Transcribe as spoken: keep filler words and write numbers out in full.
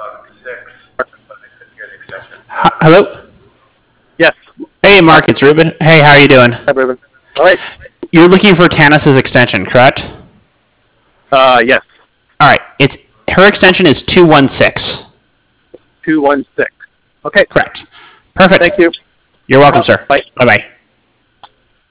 H- Hello? Yes. Hey, Mark, it's Ruben. Hey, how are you doing? Hi, Ruben. All right. You're looking for Tanis's extension, correct? Uh, yes. All right. It's her extension is two one six. two one six. Okay. Correct. Perfect. Thank you. You're welcome, sir. Bye. Bye-bye.